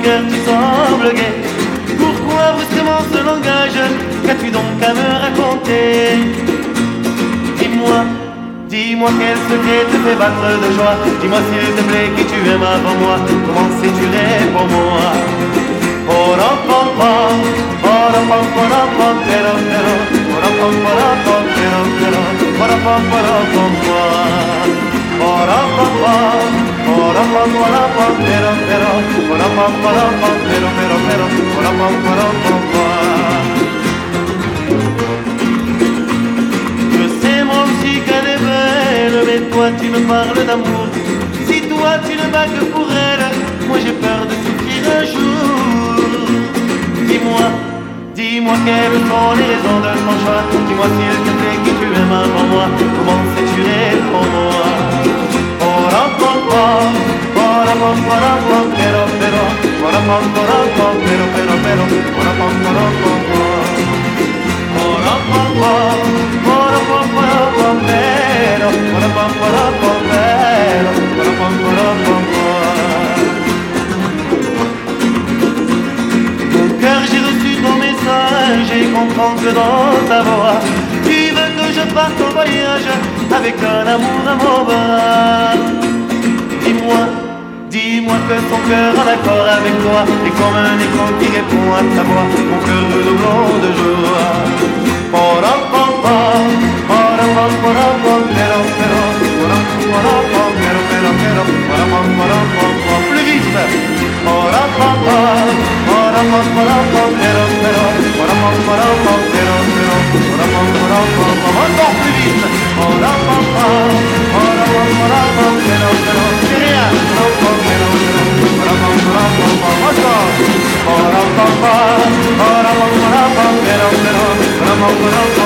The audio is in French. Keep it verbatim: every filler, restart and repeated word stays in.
cœur tu sembles gai. Pourquoi brusquement ce langage? Qu'as-tu donc à me raconter? Dis-moi, dis-moi quel secret te fait battre de joie. Dis-moi s'il te plaît qui tu aimes avant moi. Comment sais-tu pour moi? Oh la pam pam, oh la pam pam pam, pero pero, oh la pam pam pam, pero pero, oh la pam pam pam pam, oh la pam pam, oh la pam pam, pero pero, oh la pam pam, pero pero pero, oh la pam pam pam. Je sais moi aussi qu'elle est belle, mais toi tu me parles d'amour. Si toi tu ne bats que pour elle, moi j'ai peur de souffrir un jour. Dis-moi, dis-moi quelles sont les raisons de ton choix. Dis-moi s'il te plaît qui tu aimes avant moi. Comment sais-tu pour moi? Oh la pam pam, oh la pam pam pam, pero pero, oh la pam pam pam, pero pero pero, oh la pam pam pam pam. Oh la pam pam, oh la pam pam pam, pero, oh la pam pam pam, pero, oh la pam pam pam pam. J'ai reçu ton message et comprends que dans ta voix tu veux que je parte en voyage avec un amour à mon bras. Dis-moi, dis-moi que ton cœur en accord avec toi est comme un écho qui répond à ta voix, mon cœur redoublant de joie. Oh la pam pam, oh la pam pam pam, pero pero, oh la pam pam, pero pero pero, oh la pam pam pam pam, plus vite. Oh la pam pam, oh la pam pam pam, pero pero, oh la pam pam pam, pero pero, oh la pam pam pam pam, encore plus vite. Oh la pam pam, oh la pam pam pam, pero pero, c'est rien. Oh la pam pero pero, oh la pam pam pam pam, encore. Oh la pam pam, oh la pam pam pam, pero pero, oh la pam pam pam.